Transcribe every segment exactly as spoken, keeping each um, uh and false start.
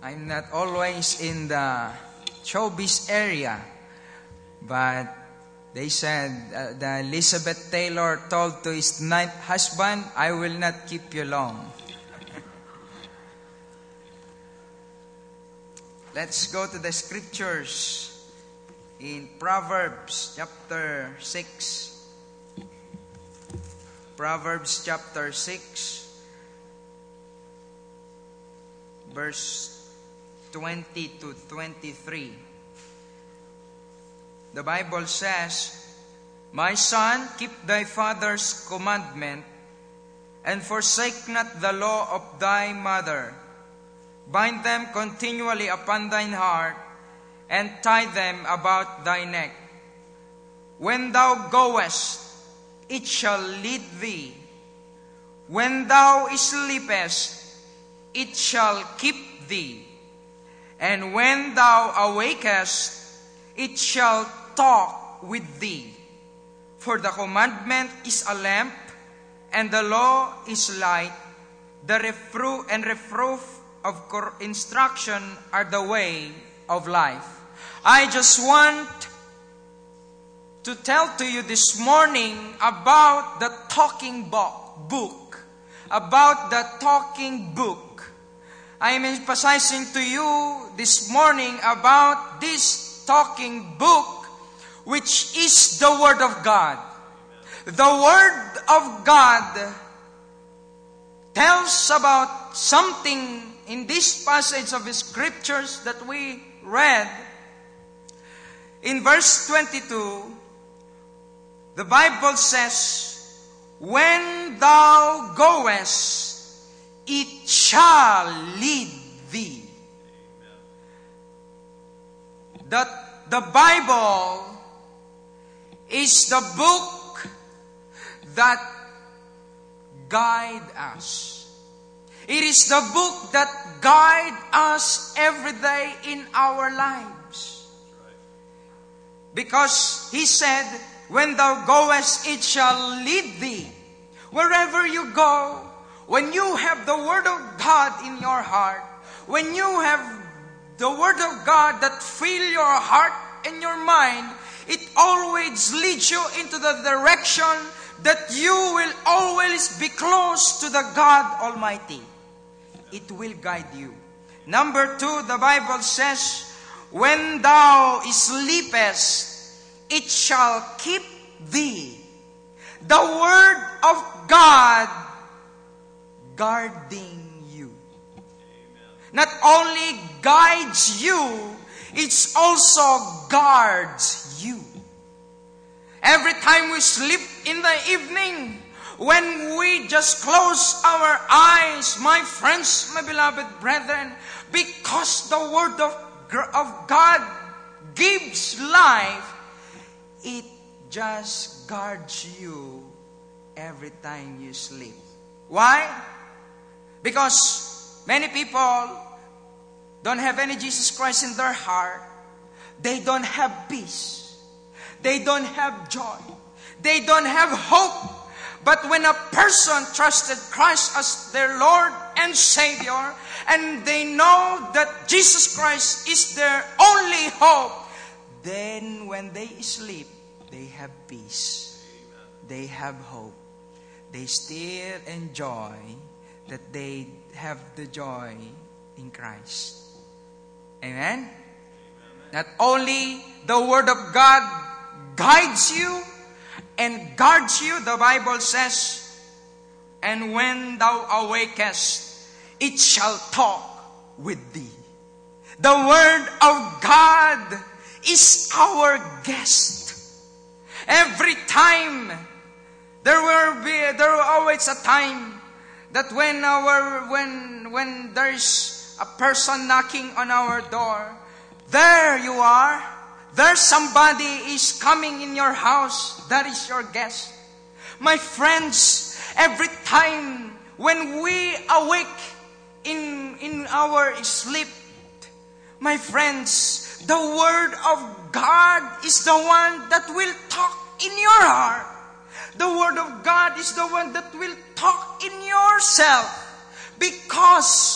I'm not always in the showbiz area, but they said uh, the Elizabeth Taylor told to his ninth husband, I will not keep you long. Let's go to the scriptures in Proverbs chapter six. Proverbs chapter six, verse twenty to twenty-three. The Bible says, My son, keep thy father's commandment, and forsake not the law of thy mother. Bind them continually upon thine heart, and tie them about thy neck. When thou goest, it shall lead thee. When thou sleepest, it shall keep thee. And when thou awakest, it shall talk with thee. For the commandment is a lamp, and the law is light. The reproof and reproof of instruction are the way of life. I just want to tell to you this morning about the talking book. About the talking book. I am emphasizing to you this morning about this talking book, which is the Word of God. The Word of God tells about something in this passage of the scriptures that we read. In verse twenty-two, the Bible says, When thou goest, it shall lead thee. That the Bible is the book that guides us. It is the book that guides us every day in our lives. Because He said, When thou goest, it shall lead thee. Wherever you go, when you have the Word of God in your heart, when you have the Word of God that fill your heart and your mind, it always leads you into the direction that you will always be close to the God Almighty. It will guide you. Number two, the Bible says, When thou sleepest, it shall keep thee. The Word of God guarding you. Not only guides you, it also guards you. Every time we sleep in the evening, when we just close our eyes, my friends, my beloved brethren, because the Word of, of God gives life, it just guards you every time you sleep. Why? Because many people don't have any Jesus Christ in their heart. They don't have peace. They don't have joy. They don't have hope. But when a person trusted Christ as their Lord and Savior, and they know that Jesus Christ is their only hope, then when they sleep, they have peace. They have hope. They still enjoy that they have the joy in Christ. Amen? Not only the Word of God guides you and guards you, the Bible says, and when thou awakest, it shall talk with thee. The Word of God is our guest. Every time, there will be, there will always a time that when our, when, when there's a person knocking on our door, there you are. There's somebody is coming in your house. That is your guest. My friends, every time when we awake in, in our sleep, my friends, the Word of God is the one that will talk in your heart. The Word of God is the one that will talk in yourself. Because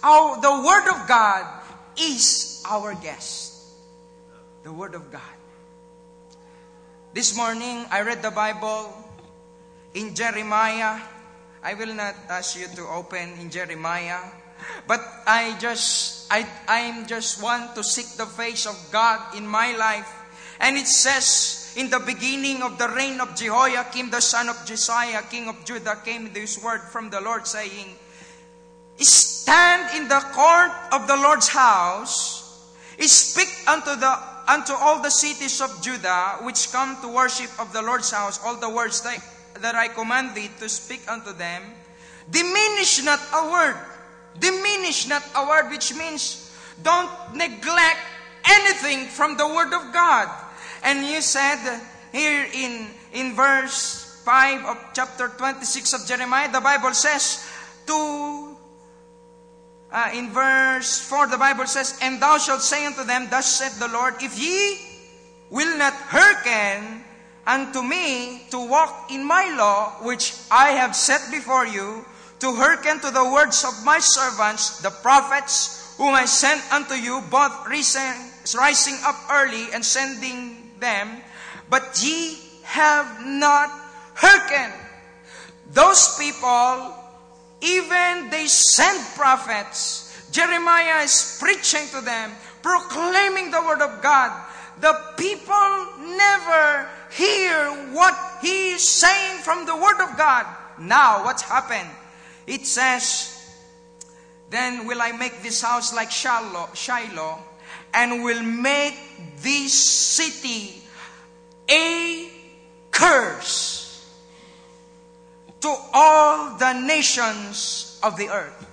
our, the Word of God is our guest. The Word of God. This morning, I read the Bible in Jeremiah. I will not ask you to open in Jeremiah. But I just, I, I just want to seek the face of God in my life. And it says, in the beginning of the reign of Jehoiakim, the son of Josiah, king of Judah, came this word from the Lord saying, stand in the court of the Lord's house, speak unto the unto all the cities of Judah, which come to worship of the Lord's house, all the words that, that I command thee to speak unto them. Diminish not a word. Diminish not a word, which means don't neglect anything from the Word of God. And you said here in, in verse five of chapter twenty-six of Jeremiah, the Bible says, to, uh, in verse four, the Bible says, and thou shalt say unto them, thus saith the Lord, if ye will not hearken unto me to walk in my law, which I have set before you, to hearken to the words of my servants, the prophets, whom I sent unto you, both rising up early and sending them, but ye have not hearkened. Those people, even they send prophets. Jeremiah is preaching to them, proclaiming the word of God. The people never hear what he is saying from the word of God. Now, what's happened? It says, then will I make this house like Shiloh, Shiloh, and will make this city a curse to all the nations of the earth.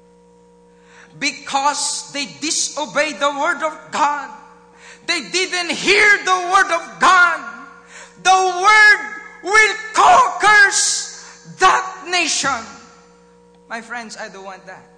Because they disobeyed the word of God. They didn't hear the word of God. The word will curse that nation. My friends, I don't want that.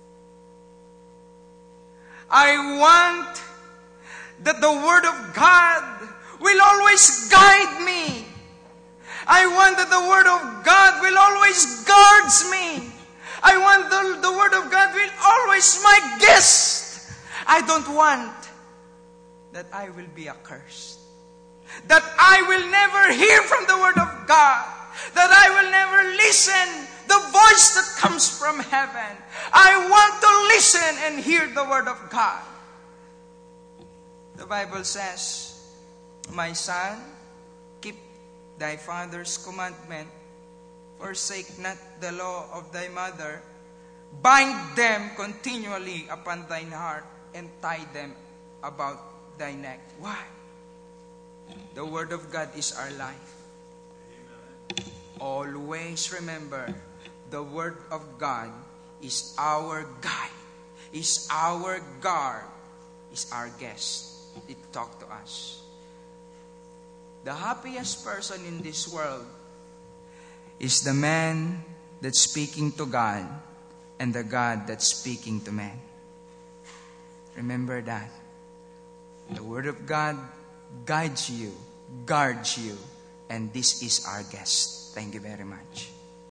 I want that the Word of God will always guide me. I want that the Word of God will always guard me. I want the, the Word of God will always my guest. I don't want that I will be accursed. That I will never hear from the Word of God. That I will never listen the voice that comes from heaven. I want to listen and hear the word of God. The Bible says, my son, keep thy father's commandment, forsake not the law of thy mother, bind them continually upon thine heart, and tie them about thy neck. Why? The word of God is our life. Amen. Always remember, the Word of God is our guide, is our guard, is our guest. It talks to us. The happiest person in this world is the man that's speaking to God and the God that's speaking to man. Remember that. The Word of God guides you, guards you, and this is our guest. Thank you very much.